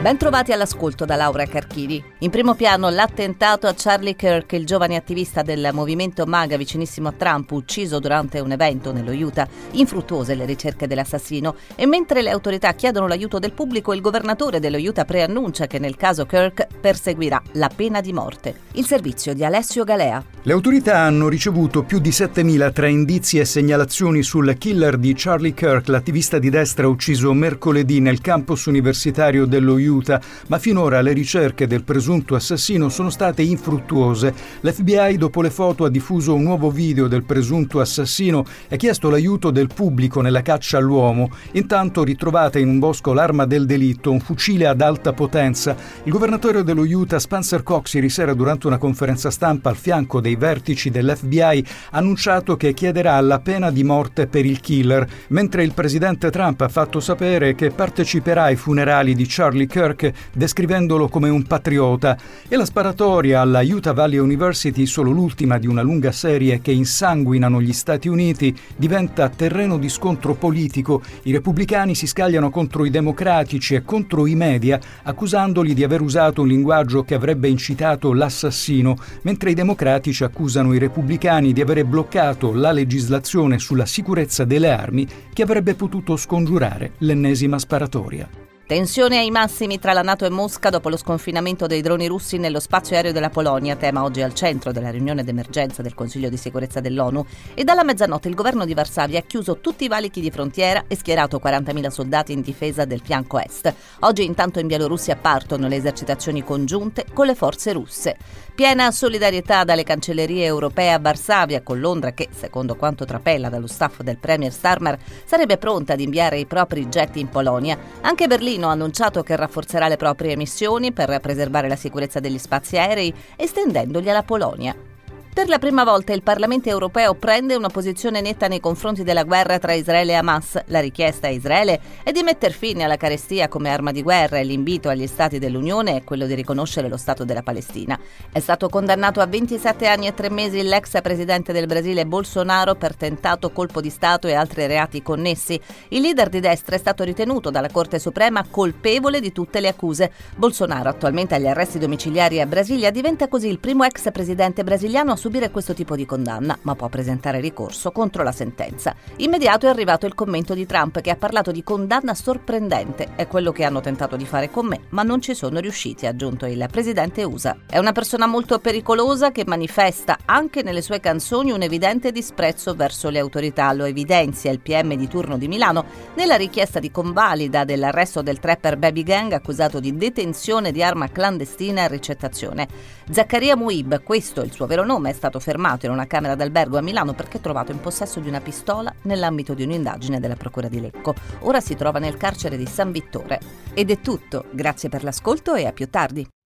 Ben trovati all'ascolto da Laura Carchini. In primo piano l'attentato a Charlie Kirk, il giovane attivista del movimento MAGA vicinissimo a Trump, ucciso durante un evento nello Utah. Infruttuose le ricerche dell'assassino e mentre le autorità chiedono l'aiuto del pubblico, il governatore dello Utah preannuncia che nel caso Kirk perseguirà la pena di morte. Il servizio di Alessio Galea. Le autorità hanno ricevuto più di 7.000 tra indizi e segnalazioni sul killer di Charlie Kirk, l'attivista di destra ucciso mercoledì nel campus universitario dello Utah, ma finora le ricerche del presunto assassino sono state infruttuose. L'FBI, dopo le foto, ha diffuso un nuovo video del presunto assassino e ha chiesto l'aiuto del pubblico nella caccia all'uomo. Intanto, ritrovata in un bosco l'arma del delitto, un fucile ad alta potenza. Il governatore dello Utah, Spencer Cox, ieri sera durante una conferenza stampa al fianco dei vertici dell'FBI ha annunciato che chiederà la pena di morte per il killer, mentre il presidente Trump ha fatto sapere che parteciperà ai funerali di Charlie Kirk descrivendolo come un patriota. E la sparatoria alla Utah Valley University, solo l'ultima di una lunga serie che insanguinano gli Stati Uniti, diventa terreno di scontro politico. I repubblicani si scagliano contro i democratici e contro i media, accusandoli di aver usato un linguaggio che avrebbe incitato l'assassino, mentre i democratici accusano i repubblicani di avere bloccato la legislazione sulla sicurezza delle armi che avrebbe potuto scongiurare l'ennesima sparatoria. Tensione ai massimi tra la NATO e Mosca dopo lo sconfinamento dei droni russi nello spazio aereo della Polonia, tema oggi al centro della riunione d'emergenza del Consiglio di sicurezza dell'ONU. E dalla mezzanotte il governo di Varsavia ha chiuso tutti i valichi di frontiera e schierato 40.000 soldati in difesa del fianco est. Oggi intanto in Bielorussia partono le esercitazioni congiunte con le forze russe. Piena solidarietà dalle cancellerie europee a Varsavia, con Londra che, secondo quanto trapela dallo staff del premier Starmer, sarebbe pronta ad inviare i propri jet in Polonia. Anche Berlino ha annunciato che rafforzerà le proprie missioni per preservare la sicurezza degli spazi aerei, estendendoli alla Polonia. Per la prima volta il Parlamento europeo prende una posizione netta nei confronti della guerra tra Israele e Hamas. La richiesta a Israele è di mettere fine alla carestia come arma di guerra e l'invito agli Stati dell'Unione è quello di riconoscere lo Stato della Palestina. È stato condannato a 27 anni e 3 mesi l'ex presidente del Brasile Bolsonaro per tentato colpo di Stato e altri reati connessi. Il leader di destra è stato ritenuto dalla Corte Suprema colpevole di tutte le accuse. Bolsonaro, attualmente agli arresti domiciliari a Brasilia, diventa così il primo ex presidente brasiliano a subire questo tipo di condanna, ma può presentare ricorso contro la sentenza. Immediato è arrivato il commento di Trump, che ha parlato di condanna sorprendente. È quello che hanno tentato di fare con me, ma non ci sono riusciti, ha aggiunto il presidente USA. È una persona molto pericolosa che manifesta anche nelle sue canzoni un evidente disprezzo verso le autorità, lo evidenzia il PM di turno di Milano nella richiesta di convalida dell'arresto del trapper Baby Gang, accusato di detenzione di arma clandestina e ricettazione. Zaccaria Muib, questo è il suo vero nome, è stato fermato in una camera d'albergo a Milano perché trovato in possesso di una pistola nell'ambito di un'indagine della Procura di Lecco. Ora si trova nel carcere di San Vittore. Ed è tutto, grazie per l'ascolto e a più tardi.